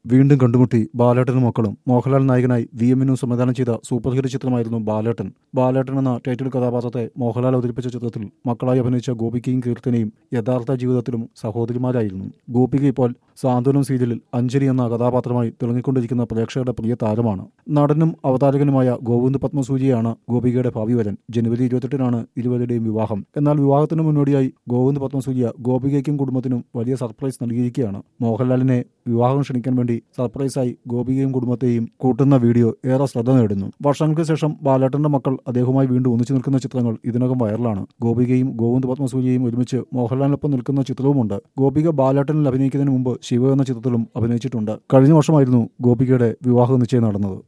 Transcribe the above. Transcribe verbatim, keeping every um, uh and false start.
വീണ്ടും കണ്ടുമുട്ടി ബാലേട്ടനും മക്കളും. മോഹൻലാൽ നായകനായി വി എം വിനു സംവിധാനം ചെയ്ത സൂപ്പർ ഹിറ്റ് ചിത്രമായിരുന്നു ബാലേട്ടൻ. ബാലേട്ടൻ എന്ന ടൈറ്റിൽ കഥാപാത്രത്തെ മോഹൻലാൽ അവതരിപ്പിച്ച ചിത്രത്തിൽ മക്കളായി അഭിനയിച്ച ഗോപികയും കീർത്തനയും യഥാർത്ഥ ജീവിതത്തിലും സഹോദരിമാരായിരുന്നു. ഗോപിക ഇപ്പോൾ സാന്ത്വനം സീരിയലിൽ അഞ്ജലി എന്ന കഥാപാത്രമായി തിളങ്ങിക്കൊണ്ടിരിക്കുന്ന പ്രേക്ഷകരുടെ പ്രിയ താരമാണ്. നടനും അവതാരകനുമായ ഗോവിന്ദ് പത്മസൂര്യയാണ് ഗോപികയുടെ ഭാവി വരൻ. ജനുവരി ഇരുപത്തെട്ടിനാണ് ഇരുവരുടെയും വിവാഹം. എന്നാൽ വിവാഹത്തിന് മുന്നോടിയായി ഗോവിന്ദ് പത്മസൂര്യ ഗോപികയ്ക്കും കുടുംബത്തിനും വലിയ സർപ്രൈസ് നൽകിയിരിക്കുകയാണ്. മോഹൻലാലിനെ വിവാഹം ക്ഷണിക്കാൻ വേണ്ടി സർപ്രൈസായി ഗോപികയും കുടുംബത്തെയും കൂട്ടുന്ന വീഡിയോ ഏറെ ശ്രദ്ധ നേടുന്നു. വർഷങ്ങൾക്ക് ശേഷം ബാലേട്ടന്റെ മക്കൾ അദ്ദേഹവുമായി വീണ്ടും ഒന്നിച്ചു നിൽക്കുന്ന ചിത്രങ്ങൾ ഇതിനകം വൈറലാണ്. ഗോപികയും ഗോവിന്ദ് പത്മസൂര്യയും ഒരുമിച്ച് മോഹൻലാലിനൊപ്പം നിൽക്കുന്ന ചിത്രവുമുണ്ട്. ഗോപിക ബാലേട്ടനിൽ അഭിനയിക്കുന്നതിന് മുമ്പ് ശിവ എന്ന ചിത്രത്തിലും അഭിനയിച്ചിട്ടുണ്ട്. കഴിഞ്ഞ വർഷമായിരുന്നു ഗോപികയുടെ വിവാഹ നിശ്ചയം നടന്നത്.